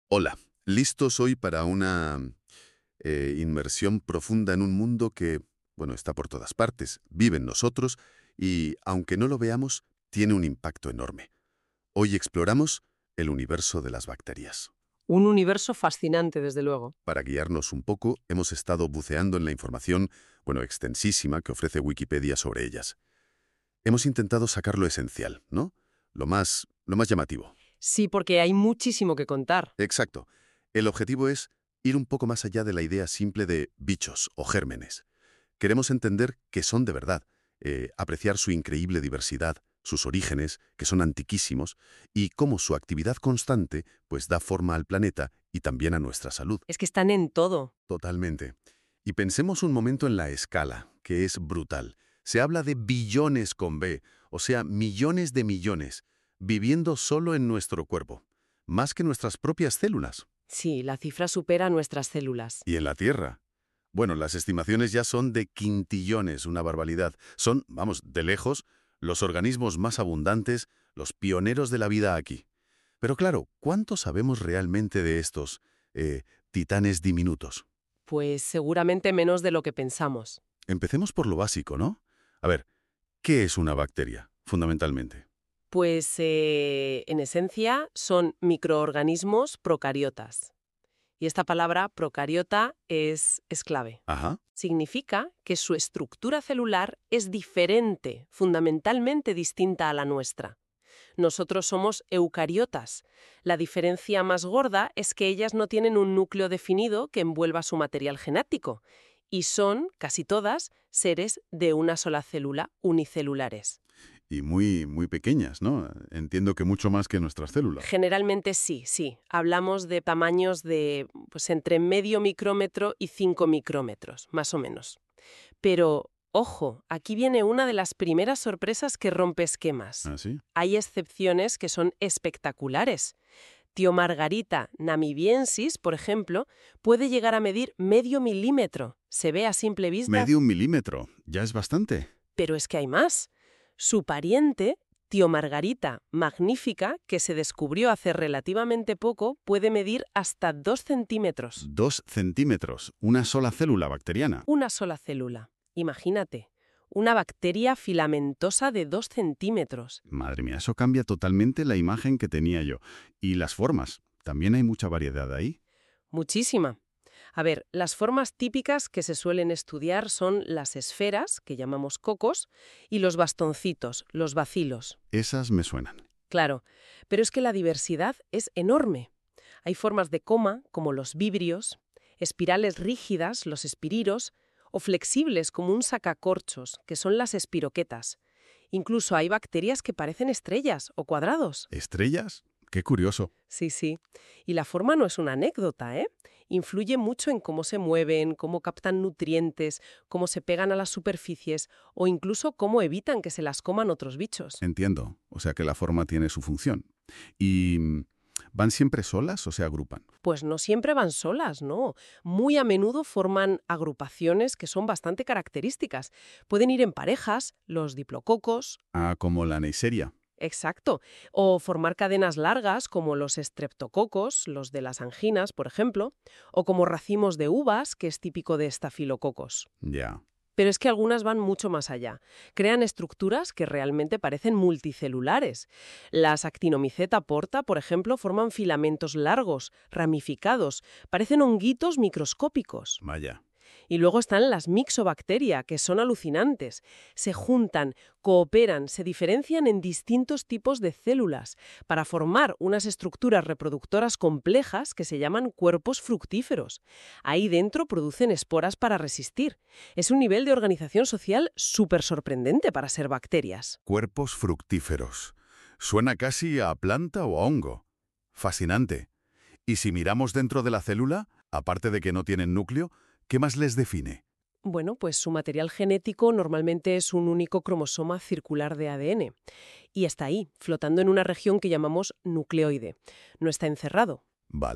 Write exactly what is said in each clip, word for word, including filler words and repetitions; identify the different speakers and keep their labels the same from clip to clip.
Speaker 1: Hola, listos hoy para una eh, inmersión profunda en un mundo que, bueno, está por todas partes, vive en nosotros y, aunque no lo veamos, tiene un impacto enorme. Hoy exploramos el universo de las bacterias.
Speaker 2: Un universo fascinante, desde luego.
Speaker 1: Para guiarnos un poco, hemos estado buceando en la información, bueno, extensísima que ofrece Wikipedia sobre ellas. Hemos intentado sacar lo esencial, ¿no? Lo más, lo más llamativo.
Speaker 2: Sí, porque hay muchísimo que contar.
Speaker 1: Exacto. El objetivo es ir un poco más allá de la idea simple de bichos o gérmenes. Queremos entender qué son de verdad, eh, apreciar su increíble diversidad, sus orígenes, que son antiquísimos, y cómo su actividad constante pues da forma al planeta y también a nuestra salud.
Speaker 2: Es que están en todo.
Speaker 1: Totalmente. Y pensemos un momento en la escala, que es brutal. Se habla de billones con B, o sea, millones de millones, viviendo solo en nuestro cuerpo, más que nuestras propias células.
Speaker 2: Sí, la cifra supera nuestras células.
Speaker 1: ¿Y en la Tierra? Bueno, las estimaciones ya son de quintillones, una barbaridad. Son, vamos, de lejos, los organismos más abundantes, los pioneros de la vida aquí. Pero claro, ¿cuánto sabemos realmente de estos eh, titanes diminutos?
Speaker 2: Pues seguramente menos de lo que pensamos.
Speaker 1: Empecemos por lo básico, ¿no? A ver, ¿qué es una bacteria, fundamentalmente?
Speaker 2: Pues, eh, en esencia, son microorganismos procariotas. Y esta palabra procariota es, es clave.
Speaker 1: Ajá.
Speaker 2: Significa que su estructura celular es diferente, fundamentalmente distinta a la nuestra. Nosotros somos eucariotas. La diferencia más gorda es que ellas no tienen un núcleo definido que envuelva su material genético, y son, casi todas, seres de una sola célula, unicelulares.
Speaker 1: Y muy, muy pequeñas, ¿no? Entiendo que mucho más que nuestras células.
Speaker 2: Generalmente sí, sí. Hablamos de tamaños de pues, entre medio micrómetro y cinco micrómetros, más o menos. Pero, ojo, aquí viene una de las primeras sorpresas que rompe esquemas.
Speaker 1: ¿Ah, sí?
Speaker 2: Hay excepciones que son espectaculares. Tiomargarita namibiensis, por ejemplo, puede llegar a medir medio milímetro. Se ve a simple vista,
Speaker 1: Medio un milímetro. Ya es bastante.
Speaker 2: pero es que hay más. Su pariente, Tiomargarita magnífica, que se descubrió hace relativamente poco, puede medir hasta dos centímetros.
Speaker 1: Dos centímetros. Una sola célula bacteriana.
Speaker 2: Una sola célula. Imagínate. Una bacteria filamentosa de dos centímetros.
Speaker 1: Madre mía, eso cambia totalmente la imagen que tenía yo. Y las formas. También hay mucha variedad ahí.
Speaker 2: Muchísima. A ver, las formas típicas que se suelen estudiar son las esferas, que llamamos cocos, y los bastoncitos, los bacilos.
Speaker 1: Esas me suenan.
Speaker 2: Claro, pero es que la diversidad es enorme. Hay formas de coma, como los vibrios, espirales rígidas, los espiriros, o flexibles, como un sacacorchos, que son las espiroquetas. Incluso hay bacterias que parecen estrellas o cuadrados.
Speaker 1: ¿Estrellas? Qué curioso.
Speaker 2: Sí, sí. Y la forma no es una anécdota, ¿eh? Influye mucho en cómo se mueven, cómo captan nutrientes, cómo se pegan a las superficies o incluso cómo evitan que se las coman otros bichos.
Speaker 1: Entiendo. O sea que la forma tiene su función. ¿Y mm, van siempre solas o se agrupan?
Speaker 2: Pues no siempre van solas, ¿no? Muy a menudo forman agrupaciones que son bastante características. Pueden ir en parejas, los diplococos.
Speaker 1: Ah, como la Neisseria.
Speaker 2: Exacto. O formar cadenas largas como los estreptococos, los de las anginas, por ejemplo, o como racimos de uvas, que es típico de estafilococos.
Speaker 1: Ya.
Speaker 2: Pero es que algunas van mucho más allá. Crean estructuras que realmente parecen multicelulares. Las Actinomyceta porta, por ejemplo, forman filamentos largos, ramificados, parecen honguitos microscópicos.
Speaker 1: Vaya.
Speaker 2: Y luego están las mixobacteria, que son alucinantes. Se juntan, cooperan, se diferencian en distintos tipos de células para formar unas estructuras reproductoras complejas que se llaman cuerpos fructíferos. Ahí dentro producen esporas para resistir. Es un nivel de organización social súper sorprendente para ser bacterias.
Speaker 1: Cuerpos fructíferos. Suena casi a planta o a hongo. Fascinante. Y si miramos dentro de la célula, aparte de que no tienen núcleo, ¿qué más les define?
Speaker 2: Bueno, pues su material genético normalmente es un único cromosoma circular de A D N. Y está ahí, flotando en una región que llamamos nucleoide. No está encerrado.
Speaker 1: Vale.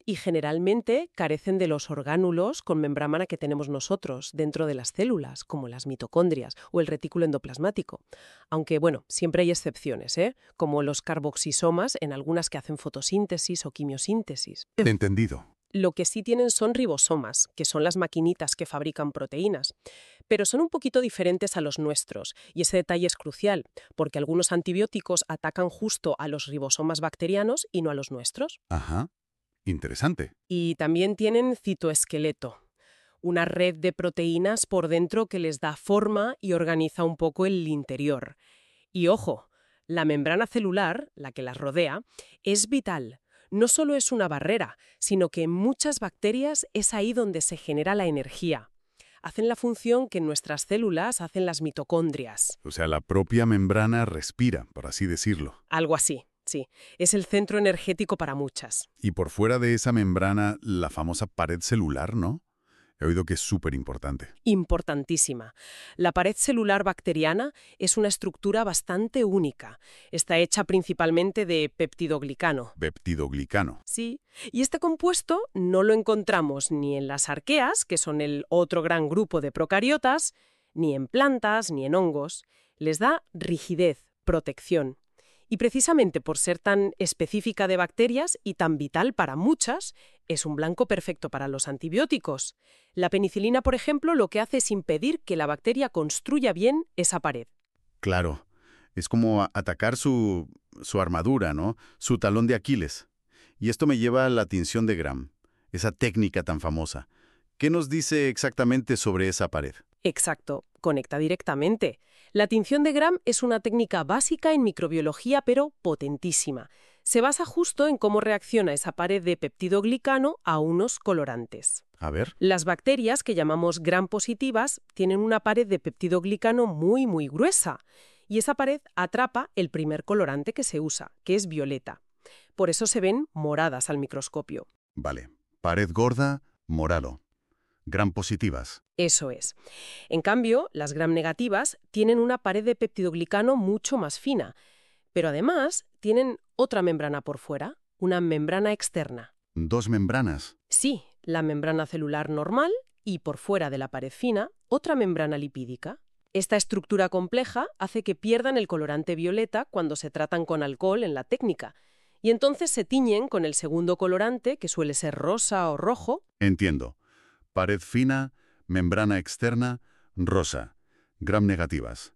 Speaker 2: y generalmente carecen de los orgánulos con membrana que tenemos nosotros dentro de las células, como las mitocondrias o el retículo endoplasmático. Aunque, bueno, siempre hay excepciones, ¿eh? Como los carboxisomas en algunas que hacen fotosíntesis o quimiosíntesis.
Speaker 1: Entendido.
Speaker 2: Lo que sí tienen son ribosomas, que son las maquinitas que fabrican proteínas. Pero son un poquito diferentes a los nuestros, y ese detalle es crucial, porque algunos antibióticos atacan justo a los ribosomas bacterianos y no a los nuestros.
Speaker 1: Ajá. Interesante.
Speaker 2: Y también tienen citoesqueleto, una red de proteínas por dentro que les da forma y organiza un poco el interior. Y ojo, la membrana celular, la que las rodea, es vital. No solo es una barrera, sino que en muchas bacterias es ahí donde se genera la energía. Hacen la función que en nuestras células hacen las mitocondrias.
Speaker 1: O sea, la propia membrana respira, por así decirlo.
Speaker 2: Algo así, sí. Es el centro energético para muchas.
Speaker 1: Y por fuera de esa membrana, la famosa pared celular, ¿no? He oído que es súper importante.
Speaker 2: Importantísima. La pared celular bacteriana es una estructura bastante única. Está hecha principalmente de peptidoglicano.
Speaker 1: Peptidoglicano.
Speaker 2: Sí, y este compuesto no lo encontramos ni en las arqueas, que son el otro gran grupo de procariotas, ni en plantas, ni en hongos. Les da rigidez, protección. Y precisamente por ser tan específica de bacterias y tan vital para muchas, es un blanco perfecto para los antibióticos. La penicilina, por ejemplo, lo que hace es impedir que la bacteria construya bien esa pared.
Speaker 1: Claro. Es como a- atacar su, su armadura, ¿no? Su talón de Aquiles. Y esto me lleva a la tinción de Gram, esa técnica tan famosa. ¿Qué nos dice exactamente sobre esa pared?
Speaker 2: Exacto, conecta directamente. La tinción de Gram es una técnica básica en microbiología, pero potentísima. Se basa justo en cómo reacciona esa pared de peptidoglicano a unos colorantes.
Speaker 1: A ver.
Speaker 2: Las bacterias, que llamamos Gram positivas, tienen una pared de peptidoglicano muy, muy gruesa. Y esa pared atrapa el primer colorante que se usa, que es violeta. Por eso se ven moradas al microscopio.
Speaker 1: Vale. Pared gorda, morado. Gram positivas.
Speaker 2: Eso es. En cambio, las Gram negativas tienen una pared de peptidoglicano mucho más fina, pero además tienen otra membrana por fuera, una membrana externa.
Speaker 1: Dos membranas.
Speaker 2: Sí, la membrana celular normal y por fuera de la pared fina, otra membrana lipídica. Esta estructura compleja hace que pierdan el colorante violeta cuando se tratan con alcohol en la técnica, y entonces se tiñen con el segundo colorante, que suele ser rosa o rojo.
Speaker 1: Entiendo. Pared fina, membrana externa, rosa. Gram negativas.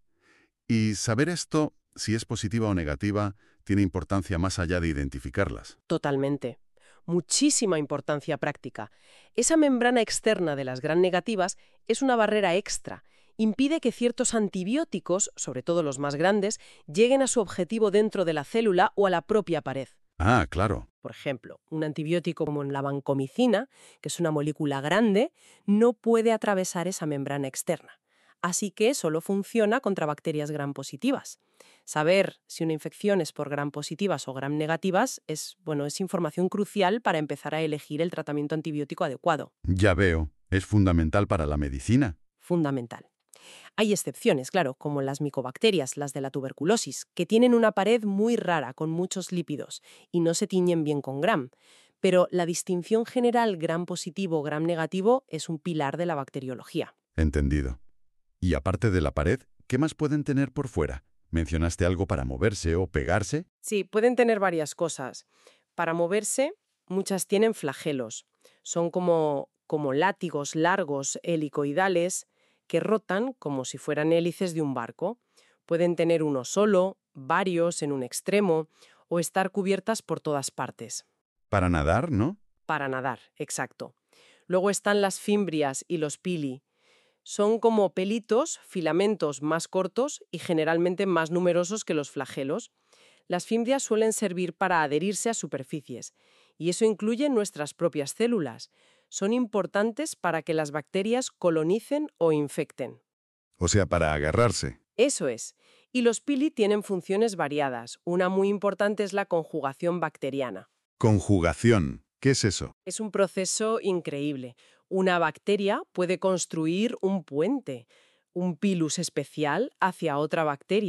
Speaker 1: Y saber esto, si es positiva o negativa, tiene importancia más allá de identificarlas.
Speaker 2: Totalmente. Muchísima importancia práctica. Esa membrana externa de las Gram negativas es una barrera extra. Impide que ciertos antibióticos, sobre todo los más grandes, lleguen a su objetivo dentro de la célula o a la propia pared.
Speaker 1: Ah, claro.
Speaker 2: Por ejemplo, un antibiótico como la vancomicina, que es una molécula grande, no puede atravesar esa membrana externa. Así que solo funciona contra bacterias Gram positivas. Saber si una infección es por Gram positivas o Gram negativas es, bueno, es información crucial para empezar a elegir el tratamiento antibiótico adecuado.
Speaker 1: Ya veo. Es fundamental para la medicina.
Speaker 2: Fundamental. Hay excepciones, claro, como las micobacterias, las de la tuberculosis, que tienen una pared muy rara con muchos lípidos y no se tiñen bien con Gram. Pero la distinción general Gram positivo, Gram negativo es un pilar de la bacteriología.
Speaker 1: Entendido. Y aparte de la pared, ¿qué más pueden tener por fuera? ¿Mencionaste algo para moverse o pegarse?
Speaker 2: Sí, pueden tener varias cosas. Para moverse, muchas tienen flagelos. Son como, como látigos largos helicoidales que rotan como si fueran hélices de un barco. Pueden tener uno solo, varios en un extremo, o estar cubiertas por todas partes.
Speaker 1: Para nadar, ¿no?
Speaker 2: Para nadar, exacto. Luego están las fimbrias y los pili. Son como pelitos, filamentos más cortos y generalmente más numerosos que los flagelos. Las fimbrias suelen servir para adherirse a superficies, y eso incluye nuestras propias células. Son importantes para que las bacterias colonicen o infecten.
Speaker 1: O sea, para agarrarse.
Speaker 2: Eso es. Y los pili tienen funciones variadas. Una muy importante es la conjugación bacteriana.
Speaker 1: Conjugación. ¿Qué es eso?
Speaker 2: Es un proceso increíble. Una bacteria puede construir un puente, un pilus especial hacia otra bacteria,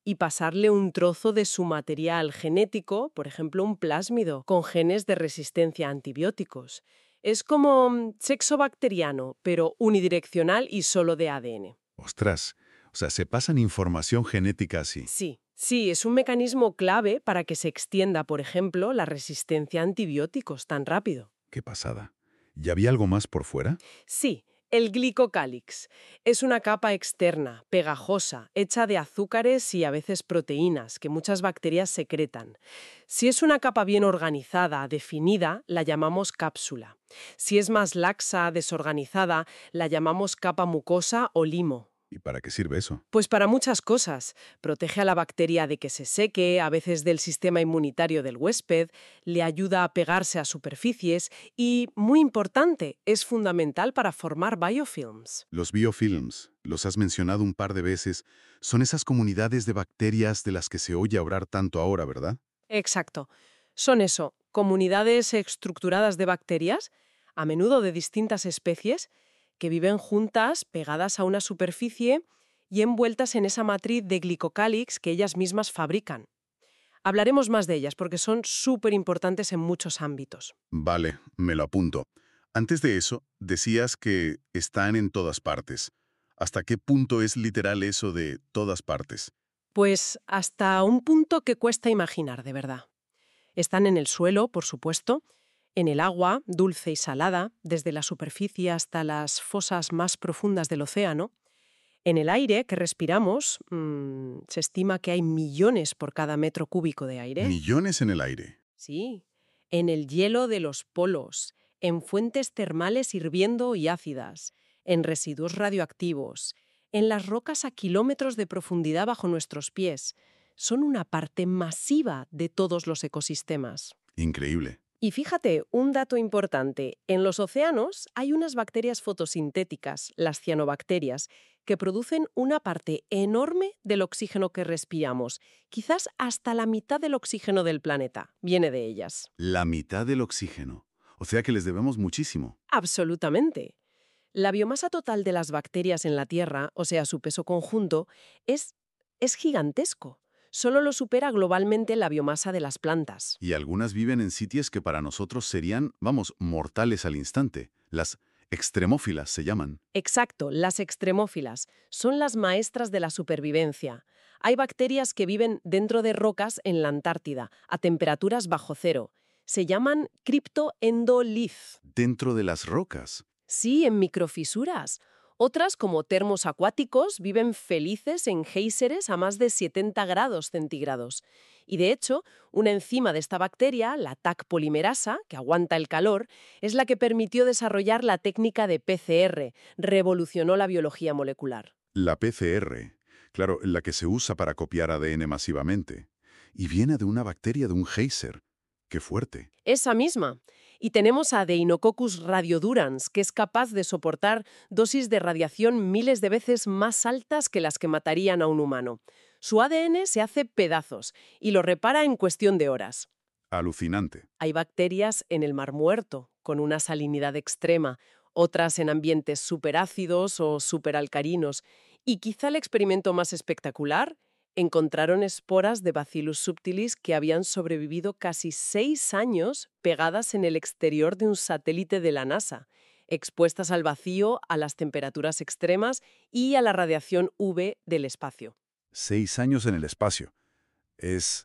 Speaker 2: y pasarle un trozo de su material genético, por ejemplo un plásmido, con genes de resistencia a antibióticos. Es como mm, sexo bacteriano, pero unidireccional y solo de A D N.
Speaker 1: Ostras, o sea, se pasan información genética así.
Speaker 2: Sí, sí, es un mecanismo clave para que se extienda, por ejemplo, la resistencia a antibióticos tan rápido.
Speaker 1: Qué pasada. ¿Y había algo más por fuera?
Speaker 2: Sí, el glicocálix. Es una capa externa, pegajosa, hecha de azúcares y a veces proteínas que muchas bacterias secretan. Si es una capa bien organizada, definida, la llamamos cápsula. Si es más laxa, desorganizada, la llamamos capa mucosa o limo.
Speaker 1: ¿Y para qué sirve eso?
Speaker 2: Pues para muchas cosas. Protege a la bacteria de que se seque, a veces del sistema inmunitario del huésped, le ayuda a pegarse a superficies y, muy importante, es fundamental para formar biofilms.
Speaker 1: Los biofilms, los has mencionado un par de veces, son esas comunidades de bacterias de las que se oye hablar tanto ahora, ¿verdad?
Speaker 2: Exacto. Son eso, comunidades estructuradas de bacterias, a menudo de distintas especies, que viven juntas, pegadas a una superficie y envueltas en esa matriz de glicocálix que ellas mismas fabrican. Hablaremos más de ellas porque son súper importantes en muchos ámbitos.
Speaker 1: Vale, me lo apunto. Antes de eso, decías que están en todas partes. ¿Hasta qué punto es literal eso de todas partes?
Speaker 2: Pues hasta un punto que cuesta imaginar, de verdad. Están en el suelo, por supuesto, en el agua, dulce y salada, desde la superficie hasta las fosas más profundas del océano. En el aire que respiramos, mmm, se estima que hay millones por cada metro cúbico de aire.
Speaker 1: Millones en el aire.
Speaker 2: Sí. En el hielo de los polos, en fuentes termales hirviendo y ácidas, en residuos radioactivos, en las rocas a kilómetros de profundidad bajo nuestros pies. Son una parte masiva de todos los ecosistemas.
Speaker 1: Increíble.
Speaker 2: Y fíjate, un dato importante. En los océanos hay unas bacterias fotosintéticas, las cianobacterias, que producen una parte enorme del oxígeno que respiramos. Quizás hasta la mitad del oxígeno del planeta viene de ellas.
Speaker 1: La mitad del oxígeno. O sea que les debemos muchísimo.
Speaker 2: Absolutamente. La biomasa total de las bacterias en la Tierra, o sea, su peso conjunto, es, es gigantesco. Solo lo supera globalmente la biomasa de las plantas.
Speaker 1: Y algunas viven en sitios que para nosotros serían, vamos, mortales al instante. Las extremófilas se llaman.
Speaker 2: Exacto, las extremófilas son las maestras de la supervivencia. Hay bacterias que viven dentro de rocas en la Antártida, a temperaturas bajo cero. Se llaman criptoendolith.
Speaker 1: Dentro de las rocas.
Speaker 2: Sí, en microfisuras. Otras, como termos acuáticos, viven felices en géiseres a más de setenta grados centígrados. Y de hecho, una enzima de esta bacteria, la T A C polimerasa, que aguanta el calor, es la que permitió desarrollar la técnica de P C R, revolucionó la biología molecular.
Speaker 1: La P C R, claro, la que se usa para copiar A D N masivamente. Y viene de una bacteria de un géiser. ¡Qué fuerte!
Speaker 2: Esa misma. Y tenemos a Deinococcus radiodurans, que es capaz de soportar dosis de radiación miles de veces más altas que las que matarían a un humano. Su A D N se hace pedazos y lo repara en cuestión de horas.
Speaker 1: Alucinante.
Speaker 2: Hay bacterias en el Mar Muerto, con una salinidad extrema, otras en ambientes superácidos o superalcalinos. Y quizá el experimento más espectacular, encontraron esporas de Bacillus subtilis que habían sobrevivido casi seis años pegadas en el exterior de un satélite de la NASA, expuestas al vacío, a las temperaturas extremas y a la radiación U V del espacio.
Speaker 1: Seis años en el espacio. Es...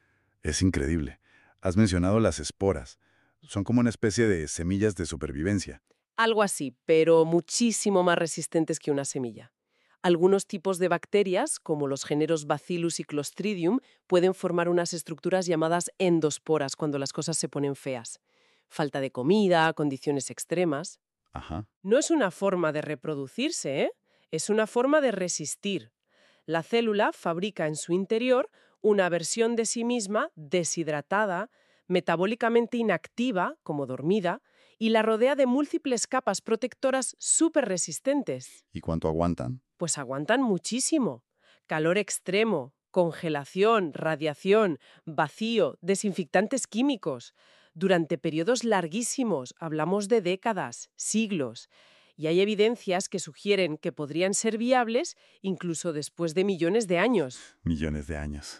Speaker 1: es increíble. Has mencionado las esporas. Son como una especie de semillas de supervivencia.
Speaker 2: Algo así, pero muchísimo más resistentes que una semilla. Algunos tipos de bacterias, como los géneros Bacillus y Clostridium, pueden formar unas estructuras llamadas endosporas cuando las cosas se ponen feas. Falta de comida, condiciones extremas.
Speaker 1: Ajá.
Speaker 2: No es una forma de reproducirse, ¿eh? Es una forma de resistir. La célula fabrica en su interior una versión de sí misma deshidratada, metabólicamente inactiva, como dormida, y la rodea de múltiples capas protectoras súper resistentes.
Speaker 1: ¿Y cuánto aguantan?
Speaker 2: Pues aguantan muchísimo. Calor extremo, congelación, radiación, vacío, desinfectantes químicos. Durante periodos larguísimos, hablamos de décadas, siglos. y hay evidencias que sugieren que podrían ser viables incluso después de millones de años.
Speaker 1: Millones de años.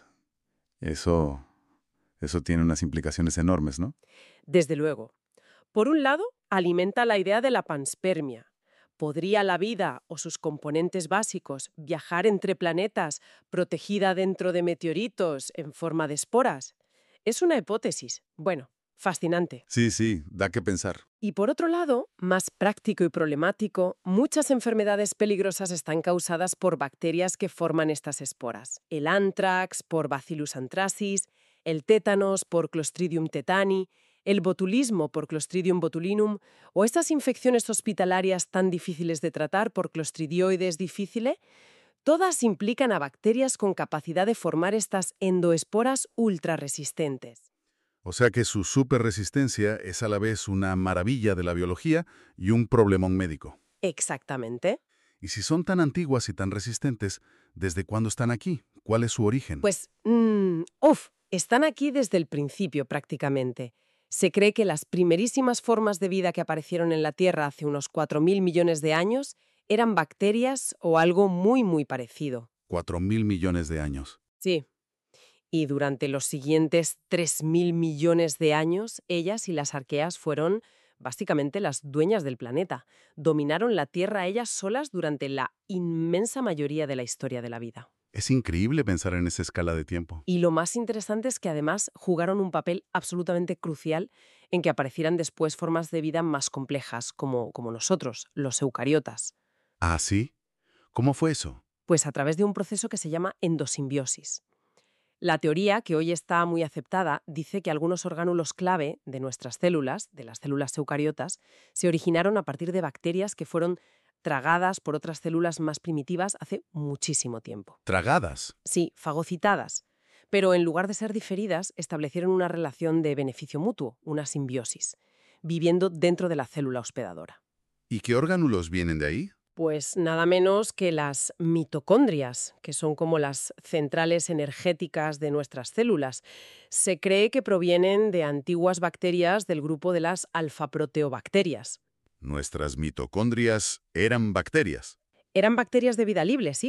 Speaker 1: Eso, eso tiene unas implicaciones enormes, ¿no?
Speaker 2: Desde luego. Por un lado, alimenta la idea de la panspermia. ¿Podría la vida o sus componentes básicos viajar entre planetas protegida dentro de meteoritos en forma de esporas? Es una hipótesis. Bueno, fascinante.
Speaker 1: Sí, sí, da que pensar.
Speaker 2: Y por otro lado, más práctico y problemático, muchas enfermedades peligrosas están causadas por bacterias que forman estas esporas. El anthrax por Bacillus anthracis, el tétanos por Clostridium tetani, el botulismo por Clostridium botulinum o estas infecciones hospitalarias tan difíciles de tratar por Clostridioides difficile, todas implican a bacterias con capacidad de formar estas endoesporas ultrarresistentes.
Speaker 1: O sea que su superresistencia es a la vez una maravilla de la biología y un problemón médico.
Speaker 2: Exactamente.
Speaker 1: Y si son tan antiguas y tan resistentes, ¿desde cuándo están aquí? ¿Cuál es su origen?
Speaker 2: Pues, mmm, uff, están aquí desde el principio prácticamente. Se cree que las primerísimas formas de vida que aparecieron en la Tierra hace unos cuatro mil millones de años eran bacterias o algo muy, muy parecido.
Speaker 1: Cuatro mil millones de años.
Speaker 2: Sí. Y durante los siguientes tres mil millones de años, ellas y las arqueas fueron básicamente las dueñas del planeta. Dominaron la Tierra ellas solas durante la inmensa mayoría de la historia de la vida.
Speaker 1: Es increíble pensar en esa escala de tiempo.
Speaker 2: Y lo más interesante es que además jugaron un papel absolutamente crucial en que aparecieran después formas de vida más complejas, como, como nosotros, los eucariotas.
Speaker 1: ¿Ah, sí? ¿Cómo fue eso?
Speaker 2: Pues a través de un proceso que se llama endosimbiosis. La teoría, que hoy está muy aceptada, dice que algunos orgánulos clave de nuestras células, de las células eucariotas, se originaron a partir de bacterias que fueron tragadas por otras células más primitivas hace muchísimo tiempo.
Speaker 1: ¿Tragadas?
Speaker 2: Sí, fagocitadas. Pero en lugar de ser diferidas, establecieron una relación de beneficio mutuo, una simbiosis, viviendo dentro de la célula hospedadora.
Speaker 1: ¿Y qué orgánulos vienen de ahí?
Speaker 2: Pues nada menos que las mitocondrias, que son como las centrales energéticas de nuestras células. Se cree que provienen de antiguas bacterias del grupo de las alfaproteobacterias.
Speaker 1: Nuestras mitocondrias eran bacterias.
Speaker 2: Eran bacterias de vida libre, sí.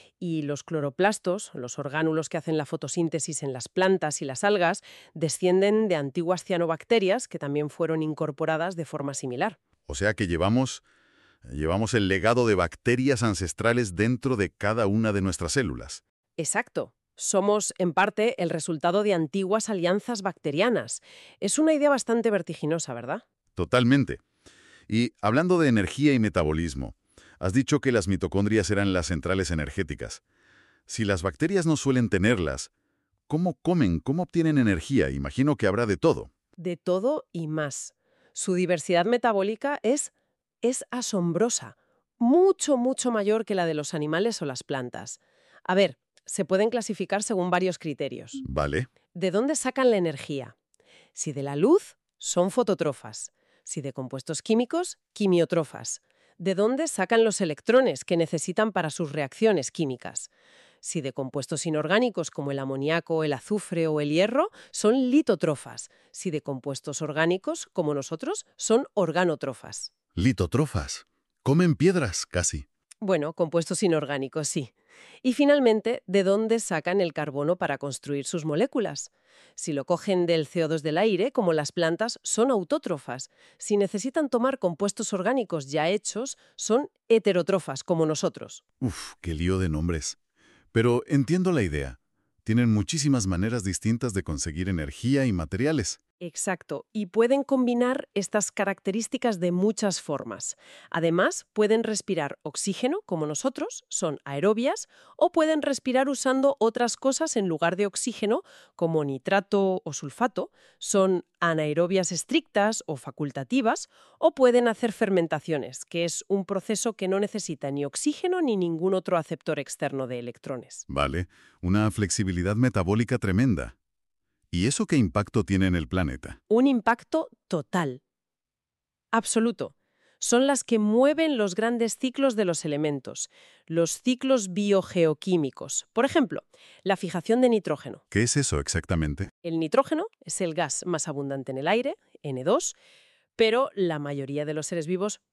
Speaker 2: Y los cloroplastos, los orgánulos que hacen la fotosíntesis en las plantas y las algas, descienden de antiguas cianobacterias que también fueron incorporadas de forma similar.
Speaker 1: O sea que llevamos, llevamos el legado de bacterias ancestrales dentro de cada una de nuestras células.
Speaker 2: Exacto. Somos, en parte, el resultado de antiguas alianzas bacterianas. Es una idea bastante vertiginosa, ¿verdad?
Speaker 1: Totalmente. Y hablando de energía y metabolismo, has dicho que las mitocondrias eran las centrales energéticas. Si las bacterias no suelen tenerlas, ¿cómo comen? ¿Cómo obtienen energía? Imagino que habrá de todo.
Speaker 2: De todo y más. Su diversidad metabólica es, es asombrosa. Mucho, mucho mayor que la de los animales o las plantas. A ver, se pueden clasificar según varios criterios.
Speaker 1: Vale.
Speaker 2: ¿De dónde sacan la energía? Si de la luz, son fototrofas. Si de compuestos químicos, quimiotrofas. ¿De dónde sacan los electrones que necesitan para sus reacciones químicas? Si de compuestos inorgánicos como el amoníaco, el azufre o el hierro, son litótrofas. Si de compuestos orgánicos, como nosotros, son organotrofas.
Speaker 1: Litótrofas. Comen piedras, casi.
Speaker 2: Bueno, compuestos inorgánicos, sí. Y finalmente, ¿de dónde sacan el carbono para construir sus moléculas? Si lo cogen del C O dos del aire, como las plantas, son autótrofas. Si necesitan tomar compuestos orgánicos ya hechos, son heterótrofas, como nosotros.
Speaker 1: Uf, qué lío de nombres. Pero entiendo la idea. Tienen muchísimas maneras distintas de conseguir energía y materiales.
Speaker 2: Exacto, y pueden combinar estas características de muchas formas. Además, pueden respirar oxígeno, como nosotros, son aerobias, o pueden respirar usando otras cosas en lugar de oxígeno, como nitrato o sulfato, son anaerobias estrictas o facultativas, o pueden hacer fermentaciones, que es un proceso que no necesita ni oxígeno ni ningún otro aceptor externo de electrones.
Speaker 1: Vale, una flexibilidad metabólica tremenda. ¿Y eso qué impacto tiene en el planeta?
Speaker 2: Un impacto total. Absoluto. Son las que mueven los grandes ciclos de los elementos, los ciclos biogeoquímicos. Por ejemplo, la fijación de nitrógeno.
Speaker 1: ¿Qué es eso exactamente?
Speaker 2: El nitrógeno es el gas más abundante en el aire, ene dos, pero la mayoría de los seres vivos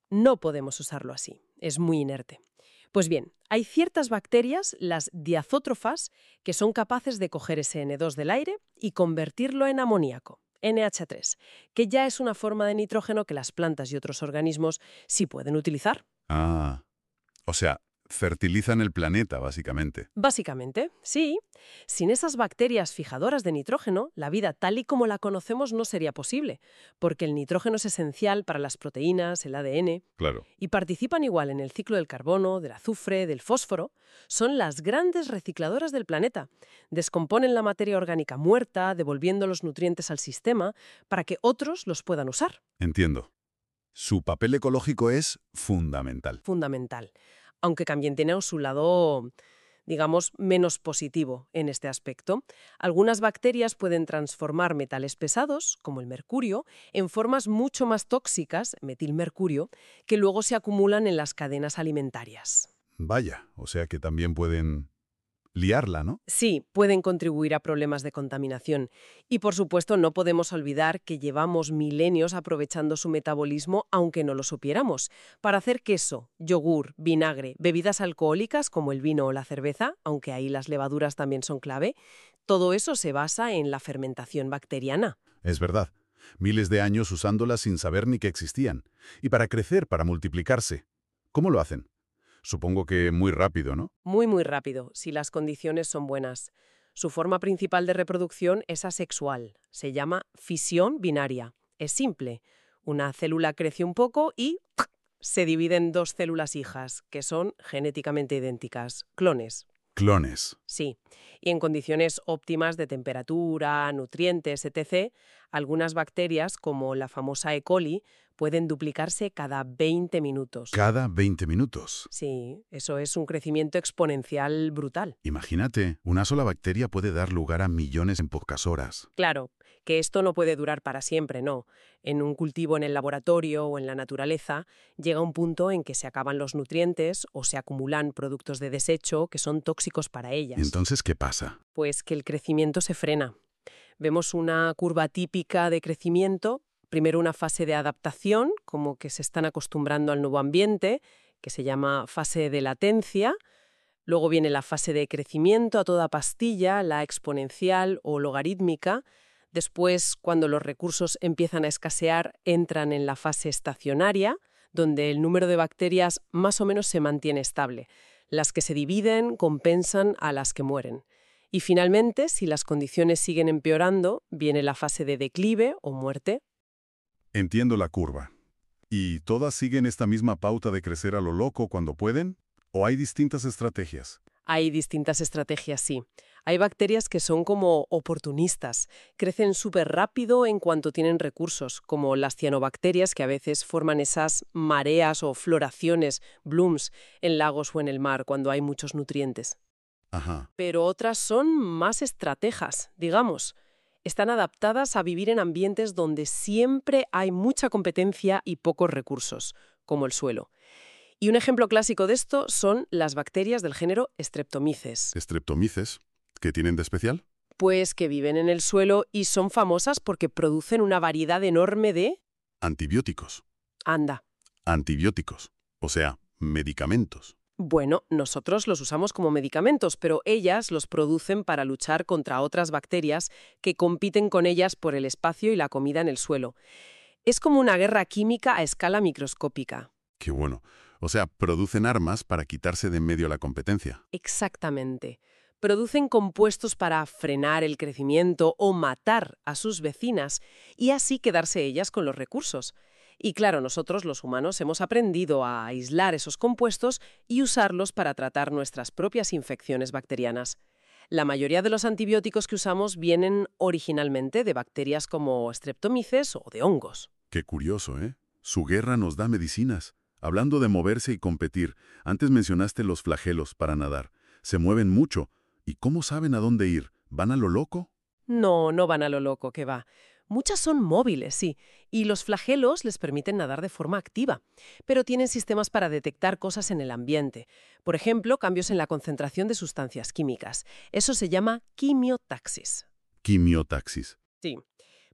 Speaker 2: No podemos usarlo así, es muy inerte. Pues bien, hay ciertas bacterias, las diazótrofas, que son capaces de coger ese ene dos del aire y convertirlo en amoníaco, ene hache tres, que ya es una forma de nitrógeno que las plantas y otros organismos sí pueden utilizar.
Speaker 1: Ah, o sea, fertilizan el planeta, básicamente.
Speaker 2: Básicamente, sí. Sin esas bacterias fijadoras de nitrógeno, la vida tal y como la conocemos no sería posible, porque el nitrógeno es esencial para las proteínas, el a de ene,
Speaker 1: Claro.
Speaker 2: y participan igual en el ciclo del carbono, del azufre, del fósforo. Son las grandes recicladoras del planeta. Descomponen la materia orgánica muerta, devolviendo los nutrientes al sistema para que otros los puedan usar.
Speaker 1: Entiendo. Su papel ecológico es fundamental.
Speaker 2: Fundamental. Aunque también tiene su lado, digamos, menos positivo en este aspecto. Algunas bacterias pueden transformar metales pesados, como el mercurio, en formas mucho más tóxicas, metilmercurio, que luego se acumulan en las cadenas alimentarias.
Speaker 1: Vaya, o sea que también pueden liarla, ¿no?
Speaker 2: Sí, pueden contribuir a problemas de contaminación. Y por supuesto no podemos olvidar que llevamos milenios aprovechando su metabolismo, aunque no lo supiéramos, para hacer queso, yogur, vinagre, bebidas alcohólicas como el vino o la cerveza, aunque ahí las levaduras también son clave. Todo eso se basa en la fermentación bacteriana.
Speaker 1: Es verdad. Miles de años usándolas sin saber ni que existían. Y para crecer, para multiplicarse. ¿Cómo lo hacen? Supongo que muy rápido, ¿no?
Speaker 2: Muy, muy rápido, si las condiciones son buenas. Su forma principal de reproducción es asexual. Se llama fisión binaria. Es simple. Una célula crece un poco y se divide en dos células hijas, que son genéticamente idénticas, clones.
Speaker 1: Clones.
Speaker 2: Sí, y en condiciones óptimas de temperatura, nutrientes, etcétera, algunas bacterias, como la famosa E. coli, pueden duplicarse cada veinte minutos.
Speaker 1: Cada veinte minutos.
Speaker 2: Sí, eso es un crecimiento exponencial brutal.
Speaker 1: Imagínate, una sola bacteria puede dar lugar a millones en pocas horas.
Speaker 2: Claro, que esto no puede durar para siempre, no. En un cultivo en el laboratorio o en la naturaleza llega un punto en que se acaban los nutrientes o se acumulan productos de desecho que son tóxicos para ellas.
Speaker 1: Entonces, ¿qué pasa?
Speaker 2: Pues que el crecimiento se frena. Vemos una curva típica de crecimiento, primero una fase de adaptación, como que se están acostumbrando al nuevo ambiente, que se llama fase de latencia. Luego viene la fase de crecimiento a toda pastilla, la exponencial o logarítmica. Después, cuando los recursos empiezan a escasear, entran en la fase estacionaria, donde el número de bacterias más o menos se mantiene estable. Las que se dividen compensan a las que mueren. Y finalmente, si las condiciones siguen empeorando, viene la fase de declive o muerte.
Speaker 1: Entiendo la curva. ¿Y todas siguen esta misma pauta de crecer a lo loco cuando pueden? ¿O hay distintas estrategias?
Speaker 2: Hay distintas estrategias, sí. Hay bacterias que son como oportunistas. Crecen súper rápido en cuanto tienen recursos, como las cianobacterias que a veces forman esas mareas o floraciones, blooms, en lagos o en el mar cuando hay muchos nutrientes.
Speaker 1: Ajá.
Speaker 2: Pero otras son más estrategas, digamos. Están adaptadas a vivir en ambientes donde siempre hay mucha competencia y pocos recursos, como el suelo. Y un ejemplo clásico de esto son las bacterias del género Streptomyces.
Speaker 1: ¿Streptomyces? ¿Qué tienen de especial?
Speaker 2: Pues que viven en el suelo y son famosas porque producen una variedad enorme de...
Speaker 1: Antibióticos.
Speaker 2: Anda.
Speaker 1: Antibióticos. O sea, medicamentos.
Speaker 2: Bueno, nosotros los usamos como medicamentos, pero ellas los producen para luchar contra otras bacterias que compiten con ellas por el espacio y la comida en el suelo. Es como una guerra química a escala microscópica.
Speaker 1: Qué bueno. O sea, producen armas para quitarse de en medio la competencia.
Speaker 2: Exactamente. Producen compuestos para frenar el crecimiento o matar a sus vecinas y así quedarse ellas con los recursos. Y claro, nosotros los humanos hemos aprendido a aislar esos compuestos y usarlos para tratar nuestras propias infecciones bacterianas. La mayoría de los antibióticos que usamos vienen originalmente de bacterias como Streptomyces o de hongos.
Speaker 1: Qué curioso, ¿eh? Su guerra nos da medicinas. Hablando de moverse y competir, antes mencionaste los flagelos para nadar. Se mueven mucho. ¿Y cómo saben a dónde ir? ¿Van a lo loco?
Speaker 2: No, no van a lo loco, que va. Muchas son móviles, sí, y los flagelos les permiten nadar de forma activa, pero tienen sistemas para detectar cosas en el ambiente. Por ejemplo, cambios en la concentración de sustancias químicas. Eso se llama quimiotaxis.
Speaker 1: Quimiotaxis.
Speaker 2: Sí.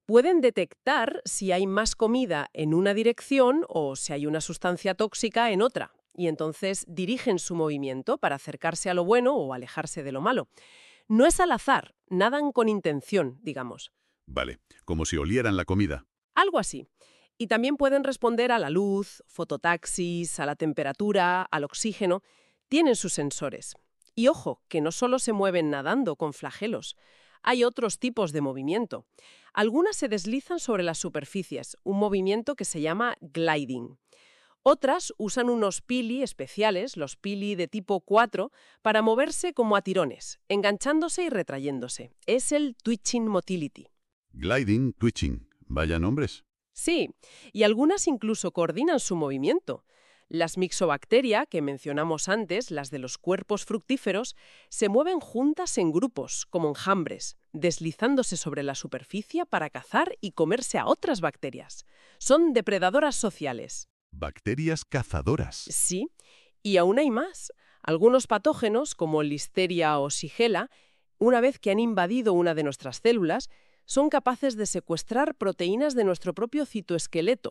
Speaker 2: Pueden detectar si hay más comida en una dirección o si hay una sustancia tóxica en otra, y entonces dirigen su movimiento para acercarse a lo bueno o alejarse de lo malo. No es al azar, nadan con intención, digamos.
Speaker 1: Vale, como si olieran la comida.
Speaker 2: Algo así. Y también pueden responder a la luz, fototaxis, a la temperatura, al oxígeno. Tienen sus sensores. Y ojo, que no solo se mueven nadando con flagelos. Hay otros tipos de movimiento. Algunas se deslizan sobre las superficies, un movimiento que se llama gliding. Otras usan unos pili especiales, los pili de tipo cuatro, para moverse como a tirones, enganchándose y retrayéndose. Es el twitching motility.
Speaker 1: Gliding, twitching. Vaya nombres.
Speaker 2: Sí, y algunas incluso coordinan su movimiento. Las mixobacteria, que mencionamos antes, las de los cuerpos fructíferos, se mueven juntas en grupos, como enjambres, deslizándose sobre la superficie para cazar y comerse a otras bacterias. Son depredadoras sociales.
Speaker 1: Bacterias cazadoras.
Speaker 2: Sí, y aún hay más. Algunos patógenos, como Listeria o Shigella, una vez que han invadido una de nuestras células, son capaces de secuestrar proteínas de nuestro propio citoesqueleto.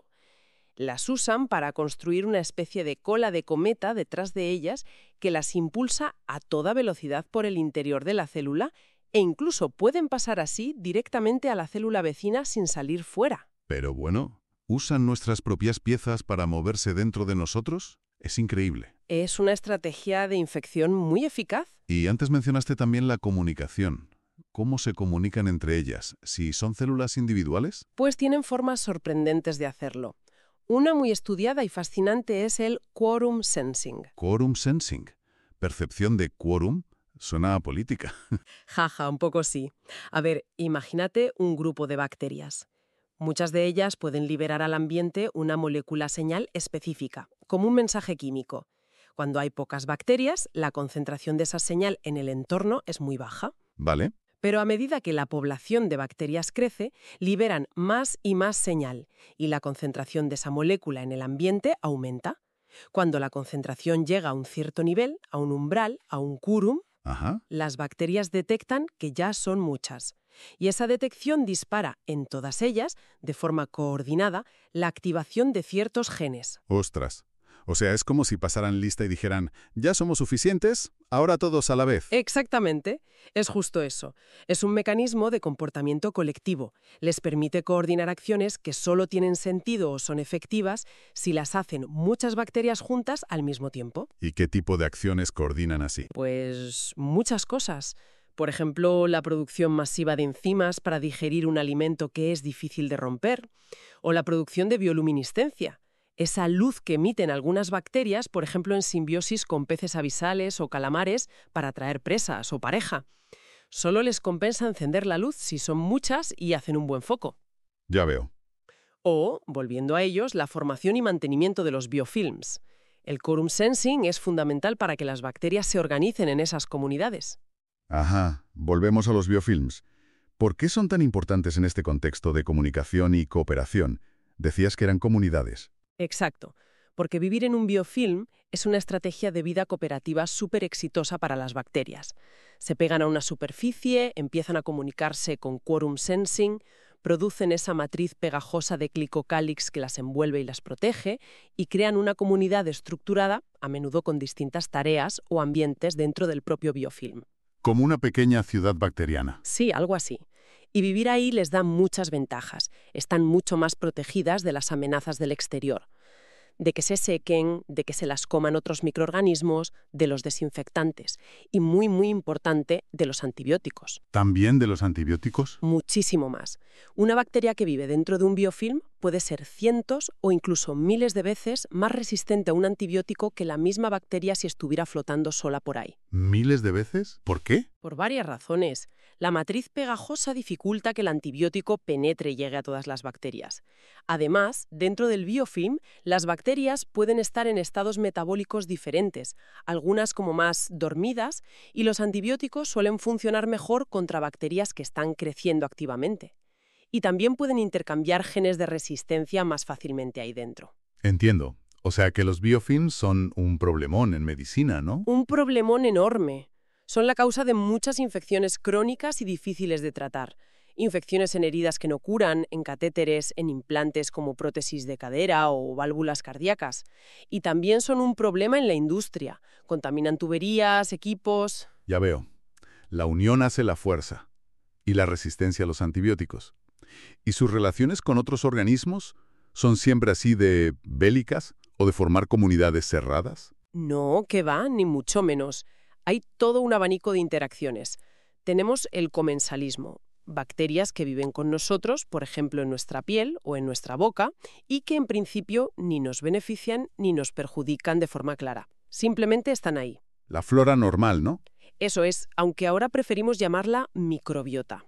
Speaker 2: Las usan para construir una especie de cola de cometa detrás de ellas que las impulsa a toda velocidad por el interior de la célula e incluso pueden pasar así directamente a la célula vecina sin salir fuera.
Speaker 1: Pero bueno, ¿usan nuestras propias piezas para moverse dentro de nosotros? Es increíble.
Speaker 2: Es una estrategia de infección muy eficaz.
Speaker 1: Y antes mencionaste también la comunicación. ¿Cómo se comunican entre ellas? ¿Si son células individuales?
Speaker 2: Pues tienen formas sorprendentes de hacerlo. Una muy estudiada y fascinante es el quorum sensing.
Speaker 1: Quorum sensing. Percepción de quórum. Suena a política.
Speaker 2: Jaja, un poco sí. A ver, imagínate un grupo de bacterias. Muchas de ellas pueden liberar al ambiente una molécula señal específica, como un mensaje químico. Cuando hay pocas bacterias, la concentración de esa señal en el entorno es muy baja.
Speaker 1: Vale.
Speaker 2: Pero a medida que la población de bacterias crece, liberan más y más señal, y la concentración de esa molécula en el ambiente aumenta. Cuando la concentración llega a un cierto nivel, a un umbral, a un quórum,
Speaker 1: Ajá.
Speaker 2: las bacterias detectan que ya son muchas. Y esa detección dispara en todas ellas, de forma coordinada, la activación de ciertos genes.
Speaker 1: Ostras. O sea, es como si pasaran lista y dijeran, ya somos suficientes, ahora todos a la vez.
Speaker 2: Exactamente. Es justo eso. Es un mecanismo de comportamiento colectivo. Les permite coordinar acciones que solo tienen sentido o son efectivas si las hacen muchas bacterias juntas al mismo tiempo.
Speaker 1: ¿Y qué tipo de acciones coordinan así?
Speaker 2: Pues muchas cosas. Por ejemplo, la producción masiva de enzimas para digerir un alimento que es difícil de romper, o la producción de bioluminiscencia. Esa luz que emiten algunas bacterias, por ejemplo en simbiosis con peces abisales o calamares, para atraer presas o pareja. Solo les compensa encender la luz si son muchas y hacen un buen foco.
Speaker 1: Ya veo.
Speaker 2: O, volviendo a ellos, la formación y mantenimiento de los biofilms. El quorum sensing es fundamental para que las bacterias se organicen en esas comunidades.
Speaker 1: Ajá, volvemos a los biofilms. ¿Por qué son tan importantes en este contexto de comunicación y cooperación? Decías que eran comunidades.
Speaker 2: Exacto, porque vivir en un biofilm es una estrategia de vida cooperativa súper exitosa para las bacterias. Se pegan a una superficie, empiezan a comunicarse con quorum sensing, producen esa matriz pegajosa de glicocálix que las envuelve y las protege, y crean una comunidad estructurada, a menudo con distintas tareas o ambientes dentro del propio biofilm.
Speaker 1: Como una pequeña ciudad bacteriana.
Speaker 2: Sí, algo así. Y vivir ahí les da muchas ventajas. Están mucho más protegidas de las amenazas del exterior. De que se sequen, de que se las coman otros microorganismos, de los desinfectantes. Y muy, muy importante, de los antibióticos.
Speaker 1: ¿También de los antibióticos?
Speaker 2: Muchísimo más. Una bacteria que vive dentro de un biofilm puede ser cientos o incluso miles de veces más resistente a un antibiótico que la misma bacteria si estuviera flotando sola por ahí.
Speaker 1: ¿Miles de veces? ¿Por qué?
Speaker 2: Por varias razones. La matriz pegajosa dificulta que el antibiótico penetre y llegue a todas las bacterias. Además, dentro del biofilm, las bacterias pueden estar en estados metabólicos diferentes, algunas como más dormidas, y los antibióticos suelen funcionar mejor contra bacterias que están creciendo activamente. Y también pueden intercambiar genes de resistencia más fácilmente ahí dentro.
Speaker 1: Entiendo. O sea que los biofilms son un problemón en medicina, ¿no?
Speaker 2: Un problemón enorme. Son la causa de muchas infecciones crónicas y difíciles de tratar. infecciones en heridas que no curan, en catéteres, en implantes como prótesis de cadera o válvulas cardíacas. Y también son un problema en la industria. Contaminan tuberías, equipos.
Speaker 3: Ya veo. La unión hace la fuerza. Y la resistencia a los antibióticos. ¿Y sus relaciones con otros organismos son siempre así de bélicas o de formar comunidades cerradas?
Speaker 2: No, que va, ni mucho menos. Hay todo un abanico de interacciones. Tenemos el comensalismo, bacterias que viven con nosotros, por ejemplo, en nuestra piel o en nuestra boca, y que en principio ni nos benefician ni nos perjudican de forma clara. Simplemente están ahí.
Speaker 3: La flora normal, ¿no?
Speaker 2: Eso es, aunque ahora preferimos llamarla microbiota.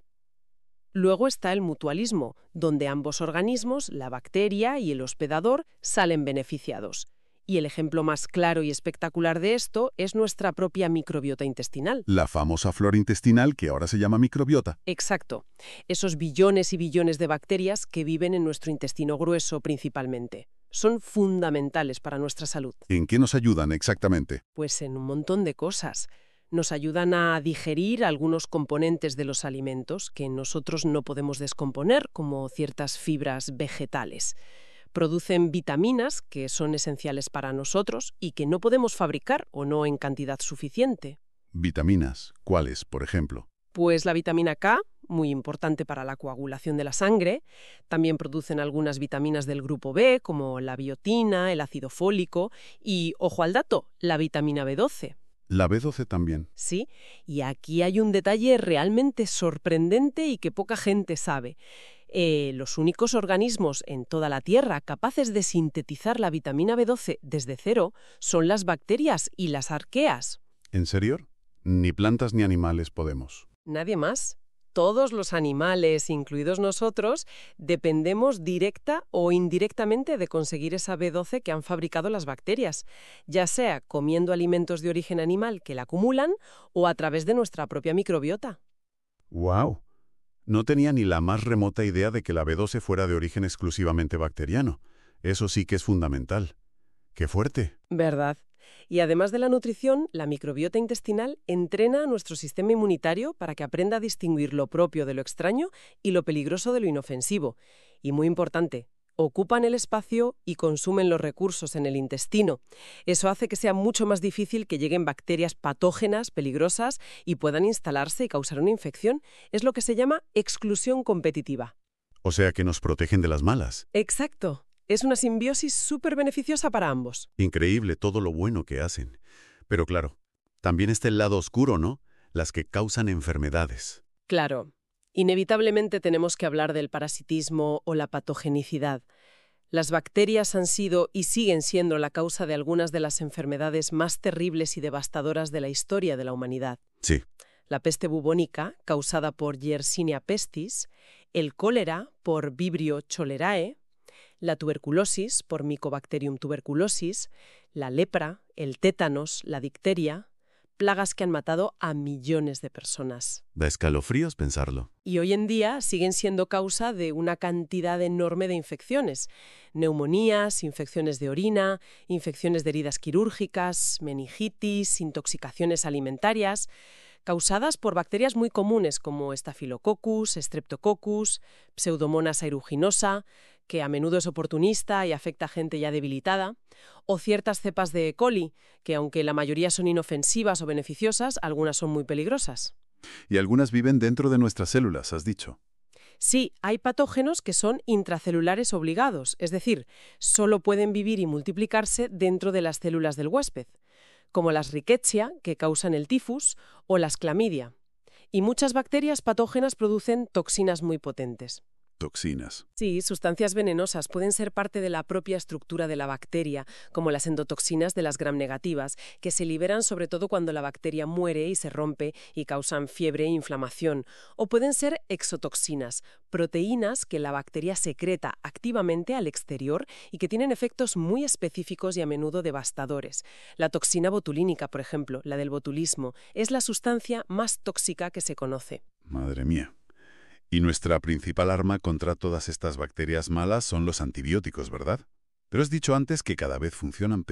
Speaker 2: Luego está el mutualismo, donde ambos organismos, la bacteria y el hospedador, salen beneficiados. Y el ejemplo más claro y espectacular de esto es nuestra propia microbiota intestinal.
Speaker 3: La famosa flora intestinal que ahora se llama microbiota.
Speaker 2: Exacto. Esos billones y billones de bacterias que viven en nuestro intestino grueso principalmente. Son fundamentales para nuestra salud.
Speaker 3: ¿En qué nos ayudan exactamente?
Speaker 2: Pues en un montón de cosas. Nos ayudan a digerir algunos componentes de los alimentos que nosotros no podemos descomponer, como ciertas fibras vegetales. Producen vitaminas que son esenciales para nosotros y que no podemos fabricar o no en cantidad suficiente.
Speaker 3: Vitaminas. ¿Cuáles, por ejemplo?
Speaker 2: Pues la vitamina K, muy importante para la coagulación de la sangre. También producen algunas vitaminas del grupo B, como la biotina, el ácido fólico y, ojo al dato, la vitamina B doce.
Speaker 3: La B doce también.
Speaker 2: Sí, y aquí hay un detalle realmente sorprendente y que poca gente sabe. Eh, los únicos organismos en toda la Tierra capaces de sintetizar la vitamina B doce desde cero son las bacterias y las arqueas.
Speaker 3: ¿En serio? Ni plantas ni animales podemos.
Speaker 2: Nadie más. Todos los animales, incluidos nosotros, dependemos directa o indirectamente de conseguir esa B doce que han fabricado las bacterias, ya sea comiendo alimentos de origen animal que la acumulan o a través de nuestra propia microbiota.
Speaker 3: ¡Wow! No tenía ni la más remota idea de que la B doce fuera de origen exclusivamente bacteriano. Eso sí que es fundamental. ¡Qué fuerte!
Speaker 2: ¿Verdad? Y además de la nutrición, la microbiota intestinal entrena a nuestro sistema inmunitario para que aprenda a distinguir lo propio de lo extraño y lo peligroso de lo inofensivo. Y muy importante, ocupan el espacio y consumen los recursos en el intestino. Eso hace que sea mucho más difícil que lleguen bacterias patógenas, peligrosas, y puedan instalarse y causar una infección. Es lo que se llama exclusión competitiva.
Speaker 3: O sea que nos protegen de las malas.
Speaker 2: Exacto. Es una simbiosis súper beneficiosa para ambos.
Speaker 3: Increíble todo lo bueno que hacen. Pero claro, también está el lado oscuro, ¿no? Las que causan enfermedades.
Speaker 2: Claro. Inevitablemente tenemos que hablar del parasitismo o la patogenicidad. Las bacterias han sido y siguen siendo la causa de algunas de las enfermedades más terribles y devastadoras de la historia de la humanidad.
Speaker 3: Sí.
Speaker 2: La peste bubónica, causada por Yersinia pestis, el cólera por Vibrio cholerae, la tuberculosis por Mycobacterium tuberculosis, la lepra, el tétanos, la difteria, plagas que han matado a millones de personas.
Speaker 3: Da escalofríos pensarlo.
Speaker 2: Y hoy en día siguen siendo causa de una cantidad enorme de infecciones. Neumonías, infecciones de orina, infecciones de heridas quirúrgicas, meningitis, intoxicaciones alimentarias, causadas por bacterias muy comunes como Staphylococcus, Streptococcus, Pseudomonas aeruginosa, que a menudo es oportunista y afecta a gente ya debilitada, o ciertas cepas de E. coli, que aunque la mayoría son inofensivas o beneficiosas, algunas son muy peligrosas.
Speaker 3: Y algunas viven dentro de nuestras células, has dicho.
Speaker 2: Sí, hay patógenos que son intracelulares obligados, es decir, solo pueden vivir y multiplicarse dentro de las células del huésped, como las Rickettsia, que causan el tifus, o las clamidia. Y muchas bacterias patógenas producen toxinas muy potentes.
Speaker 3: Toxinas.
Speaker 2: Sí, sustancias venenosas pueden ser parte de la propia estructura de la bacteria, como las endotoxinas de las gram negativas, que se liberan sobre todo cuando la bacteria muere y se rompe y causan fiebre e inflamación. O pueden ser exotoxinas, proteínas que la bacteria secreta activamente al exterior y que tienen efectos muy específicos y a menudo devastadores. La toxina botulínica, por ejemplo, la del botulismo, es la sustancia más tóxica que se conoce.
Speaker 3: Madre mía. Y nuestra principal arma contra todas estas bacterias malas son los antibióticos, ¿verdad? Pero has dicho antes que cada vez funcionan peor.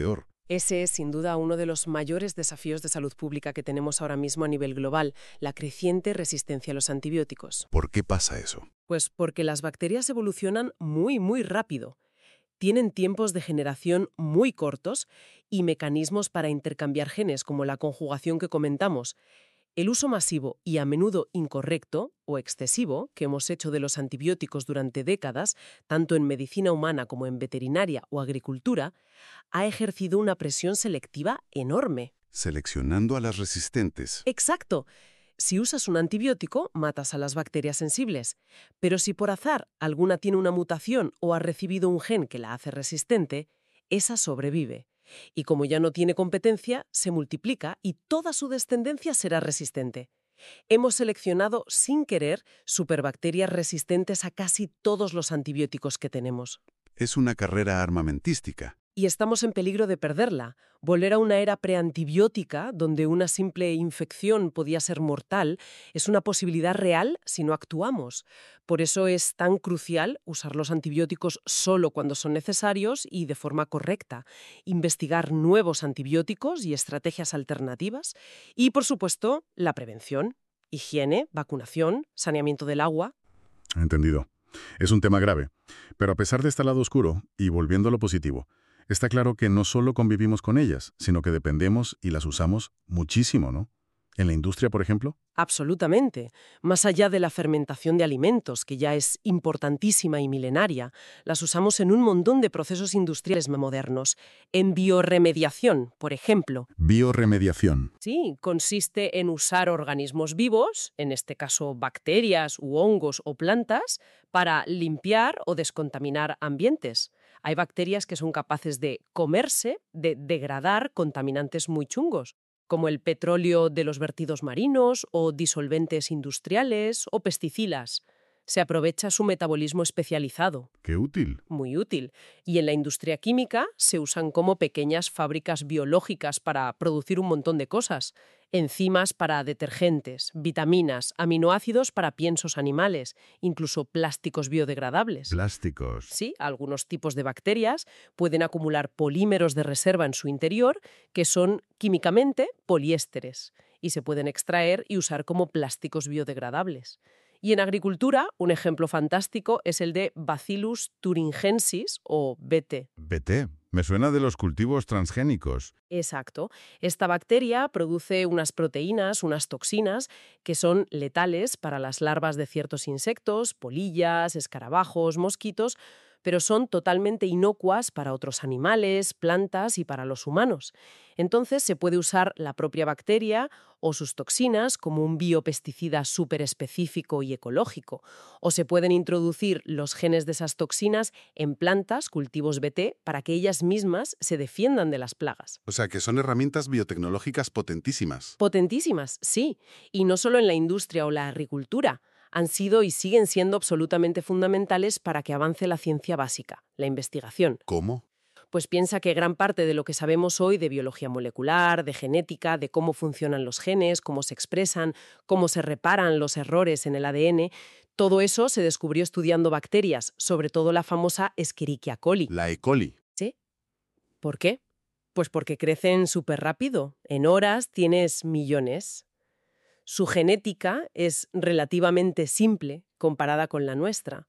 Speaker 2: Ese es sin duda uno de los mayores desafíos de salud pública que tenemos ahora mismo a nivel global, la creciente resistencia a los antibióticos.
Speaker 3: ¿Por qué pasa eso?
Speaker 2: Pues porque las bacterias evolucionan muy, muy rápido. Tienen tiempos de generación muy cortos y mecanismos para intercambiar genes, como la conjugación que comentamos. El uso masivo y a menudo incorrecto o excesivo que hemos hecho de los antibióticos durante décadas, tanto en medicina humana como en veterinaria o agricultura, ha ejercido una presión selectiva enorme.
Speaker 1: Seleccionando a las resistentes.
Speaker 2: Exacto. Si usas un antibiótico, matas a las bacterias sensibles. Pero si por azar alguna tiene una mutación o ha recibido un gen que la hace resistente, esa sobrevive. Y como ya no tiene competencia, se multiplica y toda su descendencia será resistente. Hemos seleccionado sin querer superbacterias resistentes a casi todos los antibióticos que tenemos.
Speaker 1: Es una carrera armamentística.
Speaker 2: Y estamos en peligro de perderla, volver a una era preantibiótica donde una simple infección podía ser mortal, es una posibilidad real si no actuamos. Por eso es tan crucial usar los antibióticos solo cuando son necesarios y de forma correcta, investigar nuevos antibióticos y estrategias alternativas y, por supuesto, la prevención, higiene, vacunación, saneamiento del agua.
Speaker 3: Entendido. Es un tema grave. Pero a pesar de este lado oscuro, y volviendo a lo positivo, está claro que no solo convivimos con ellas, sino que dependemos y las usamos muchísimo, ¿no? ¿En la industria, por ejemplo?
Speaker 2: Absolutamente. Más allá de la fermentación de alimentos, que ya es importantísima y milenaria, las usamos en un montón de procesos industriales modernos. En bioremediación, por ejemplo.
Speaker 3: Bioremediación.
Speaker 2: Sí, consiste en usar organismos vivos, en este caso bacterias u hongos o plantas, para limpiar o descontaminar ambientes. Hay bacterias que son capaces de comerse, de degradar contaminantes muy chungos, como el petróleo de los vertidos marinos o disolventes industriales o pesticidas. Se aprovecha su metabolismo especializado.
Speaker 3: ¡Qué útil!
Speaker 2: Muy útil. Y en la industria química se usan como pequeñas fábricas biológicas para producir un montón de cosas. Enzimas para detergentes, vitaminas, aminoácidos para piensos animales, incluso plásticos biodegradables.
Speaker 3: Plásticos.
Speaker 2: Sí, algunos tipos de bacterias pueden acumular polímeros de reserva en su interior que son químicamente poliésteres y se pueden extraer y usar como plásticos biodegradables. Y en agricultura, un ejemplo fantástico es el de Bacillus thuringiensis o B T.
Speaker 3: B T. Me suena de los cultivos transgénicos.
Speaker 2: Exacto. Esta bacteria produce unas proteínas, unas toxinas, que son letales para las larvas de ciertos insectos, polillas, escarabajos, mosquitos, pero son totalmente inocuas para otros animales, plantas y para los humanos. Entonces se puede usar la propia bacteria o sus toxinas como un biopesticida súper específico y ecológico, o se pueden introducir los genes de esas toxinas en plantas, cultivos B T, para que ellas mismas se defiendan de las plagas.
Speaker 1: O sea que son herramientas biotecnológicas potentísimas.
Speaker 2: Potentísimas, sí, y no solo en la industria o la agricultura. Han sido y siguen siendo absolutamente fundamentales para que avance la ciencia básica, la investigación.
Speaker 1: ¿Cómo?
Speaker 2: Pues piensa que gran parte de lo que sabemos hoy de biología molecular, de genética, de cómo funcionan los genes, cómo se expresan, cómo se reparan los errores en el A D N, todo eso se descubrió estudiando bacterias, sobre todo la famosa Escherichia coli.
Speaker 1: La E. coli.
Speaker 2: ¿Sí? ¿Por qué? Pues porque crecen súper rápido. En horas tienes millones. Su genética es relativamente simple comparada con la nuestra.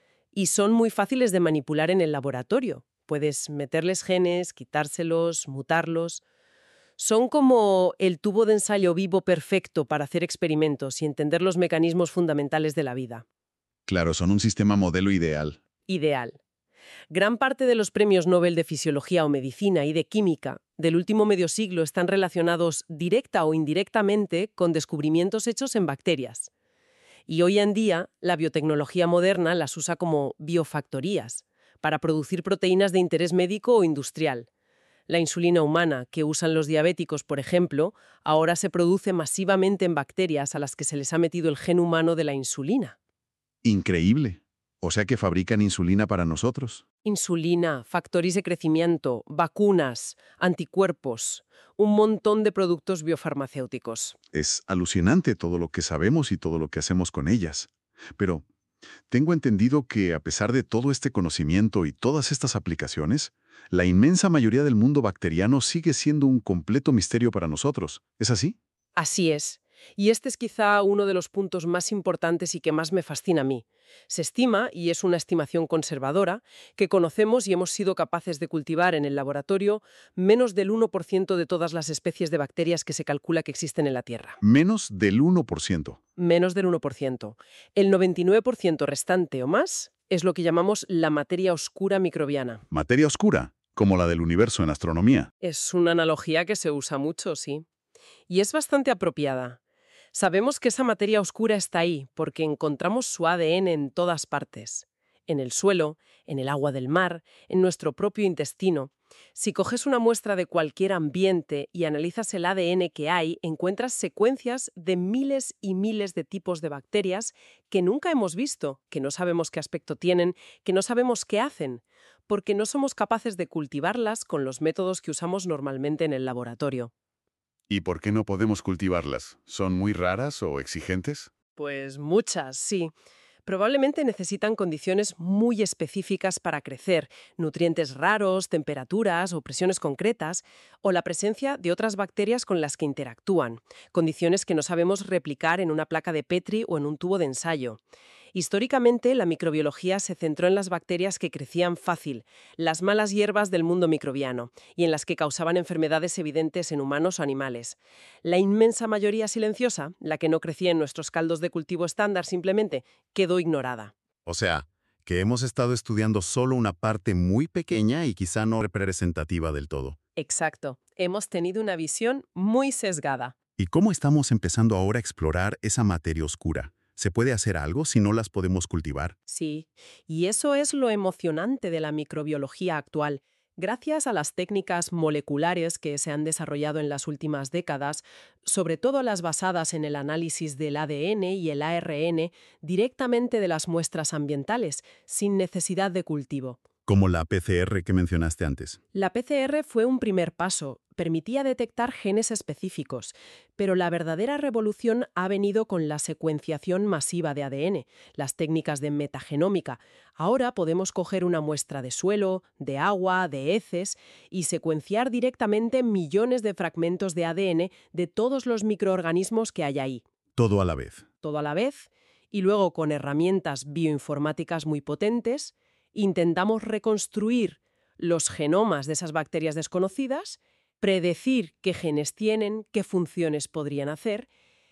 Speaker 2: Y son muy fáciles de manipular en el laboratorio. Puedes meterles genes, quitárselos, mutarlos. Son como el tubo de ensayo vivo perfecto para hacer experimentos y entender los mecanismos fundamentales de la vida.
Speaker 1: Claro, son un sistema modelo ideal.
Speaker 2: Ideal. Gran parte de los premios Nobel de Fisiología o Medicina y de Química del último medio siglo están relacionados directa o indirectamente con descubrimientos hechos en bacterias. Y hoy en día, la biotecnología moderna las usa como biofactorías, para producir proteínas de interés médico o industrial. La insulina humana que usan los diabéticos, por ejemplo, ahora se produce masivamente en bacterias a las que se les ha metido el gen humano de la insulina.
Speaker 1: Increíble. O sea que fabrican insulina para nosotros.
Speaker 2: Insulina, factores de crecimiento, vacunas, anticuerpos, un montón de productos biofarmacéuticos.
Speaker 1: Es alucinante todo lo que sabemos y todo lo que hacemos con ellas. Pero,
Speaker 4: Tengo entendido que, a pesar de todo este conocimiento y todas estas aplicaciones, la inmensa mayoría del mundo bacteriano sigue siendo un completo misterio para nosotros. ¿Es así?
Speaker 2: Así es. Y este es quizá uno de los puntos más importantes y que más me fascina a mí. Se estima, y es una estimación conservadora, que conocemos y hemos sido capaces de cultivar en el laboratorio menos del uno por ciento de todas las especies de bacterias que se calcula que existen en la Tierra.
Speaker 4: Menos del uno por ciento.
Speaker 2: Menos del uno por ciento. El noventa y nueve por ciento restante o más es lo que llamamos la materia oscura microbiana.
Speaker 4: Materia oscura, como la del universo en astronomía.
Speaker 2: Es una analogía que se usa mucho, sí. Y es bastante apropiada. Sabemos que esa materia oscura está ahí porque encontramos su A D N en todas partes. En el suelo, en el agua del mar, en nuestro propio intestino. Si coges una muestra de cualquier ambiente y analizas el A D N que hay, encuentras secuencias de miles y miles de tipos de bacterias que nunca hemos visto, que no sabemos qué aspecto tienen, que no sabemos qué hacen, porque no somos capaces de cultivarlas con los métodos que usamos normalmente en el laboratorio.
Speaker 4: ¿Y por qué no podemos cultivarlas? ¿Son muy raras o exigentes?
Speaker 2: Pues muchas, sí. Probablemente necesitan condiciones muy específicas para crecer, nutrientes raros, temperaturas o presiones concretas, o la presencia de otras bacterias con las que interactúan, condiciones que no sabemos replicar en una placa de Petri o en un tubo de ensayo. Históricamente, la microbiología se centró en las bacterias que crecían fácil, las malas hierbas del mundo microbiano, y en las que causaban enfermedades evidentes en humanos o animales. La inmensa mayoría silenciosa, la que no crecía en nuestros caldos de cultivo estándar simplemente, quedó ignorada.
Speaker 1: O sea, que hemos estado estudiando solo una parte muy pequeña y quizá no representativa del todo.
Speaker 2: Exacto. Hemos tenido una visión muy sesgada.
Speaker 1: ¿Y cómo estamos empezando ahora a explorar esa materia oscura? ¿Se puede hacer algo si no las podemos cultivar?
Speaker 2: Sí, y eso es lo emocionante de la microbiología actual. Gracias a las técnicas moleculares que se han desarrollado en las últimas décadas, sobre todo las basadas en el análisis del A D N y el A R N directamente de las muestras ambientales, sin necesidad de cultivo.
Speaker 1: Como la P C R que mencionaste antes.
Speaker 2: La P C R fue un primer paso, permitía detectar genes específicos, pero la verdadera revolución ha venido con la secuenciación masiva de A D N, las técnicas de metagenómica. Ahora podemos coger una muestra de suelo, de agua, de heces y secuenciar directamente millones de fragmentos de A D N de todos los microorganismos que hay ahí.
Speaker 1: Todo a la vez.
Speaker 2: Todo a la vez, y luego con herramientas bioinformáticas muy potentes, intentamos reconstruir los genomas de esas bacterias desconocidas, predecir qué genes tienen, qué funciones podrían hacer.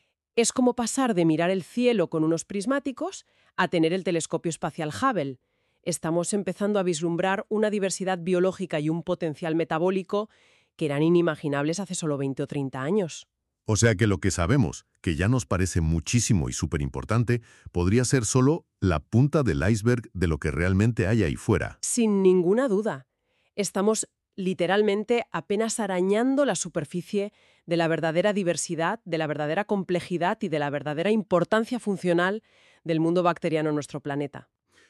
Speaker 2: Es como pasar de mirar el cielo con unos prismáticos a tener el telescopio espacial Hubble. Estamos empezando a vislumbrar una diversidad biológica y un potencial metabólico que eran inimaginables hace solo veinte o treinta años.
Speaker 1: O sea que lo que sabemos, que ya nos parece muchísimo y súper importante, podría ser solo la punta del iceberg de lo que realmente hay ahí fuera.
Speaker 2: Sin ninguna duda. Estamos literalmente apenas arañando la superficie de la verdadera diversidad, de la verdadera complejidad y de la verdadera importancia funcional del mundo bacteriano en nuestro planeta.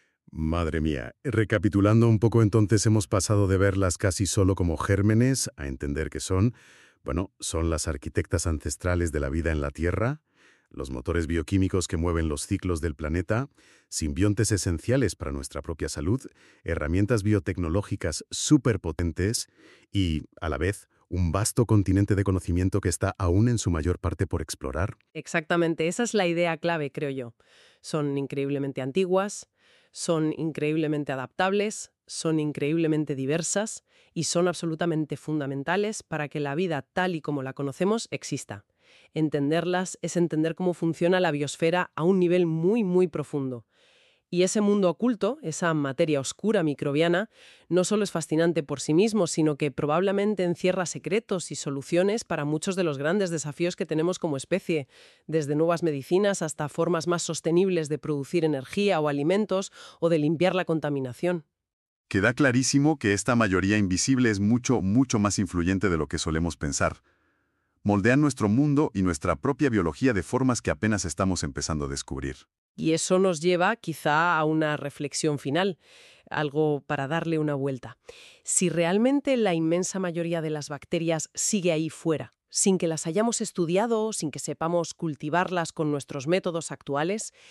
Speaker 1: Madre mía, recapitulando un poco entonces hemos pasado de verlas casi solo como gérmenes a entender que son, bueno, son las arquitectas ancestrales de la vida en la Tierra, los motores bioquímicos que mueven los ciclos del planeta, simbiontes esenciales para nuestra propia salud, herramientas biotecnológicas superpotentes y, a la vez, un vasto continente de conocimiento que está aún en su mayor parte por explorar.
Speaker 2: Exactamente, esa es la idea clave, creo yo. Son increíblemente antiguas, son increíblemente adaptables, son increíblemente diversas y son absolutamente fundamentales para que la vida tal y como la conocemos exista. Entenderlas es entender cómo funciona la biosfera a un nivel muy, muy profundo. Y ese mundo oculto, esa materia oscura microbiana, no solo es fascinante por sí mismo, sino que probablemente encierra secretos y soluciones para muchos de los grandes desafíos que tenemos como especie, desde nuevas medicinas hasta formas más sostenibles de producir energía o alimentos o de limpiar la contaminación.
Speaker 4: Queda clarísimo que esta mayoría invisible es mucho, mucho más influyente de lo que solemos pensar. Moldean nuestro mundo y nuestra propia biología de formas que apenas estamos empezando a descubrir.
Speaker 2: Y eso nos lleva quizá a una reflexión final, algo para darle una vuelta. Si realmente la inmensa mayoría de las bacterias sigue ahí fuera, sin que las hayamos estudiado, sin que sepamos cultivarlas con nuestros métodos actuales,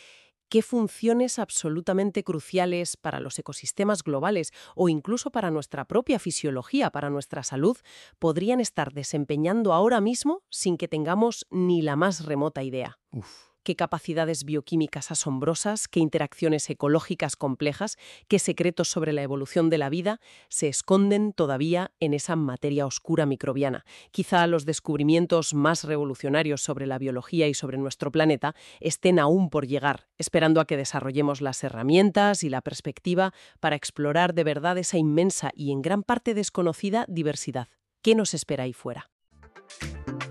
Speaker 2: qué funciones absolutamente cruciales para los ecosistemas globales o incluso para nuestra propia fisiología, para nuestra salud, podrían estar desempeñando ahora mismo sin que tengamos ni la más remota idea.
Speaker 3: Uf.
Speaker 2: Qué capacidades bioquímicas asombrosas, qué interacciones ecológicas complejas, qué secretos sobre la evolución de la vida se esconden todavía en esa materia oscura microbiana. Quizá los descubrimientos más revolucionarios sobre la biología y sobre nuestro planeta estén aún por llegar, esperando a que desarrollemos las herramientas y la perspectiva para explorar de verdad esa inmensa y en gran parte desconocida diversidad. ¿Qué nos espera ahí fuera?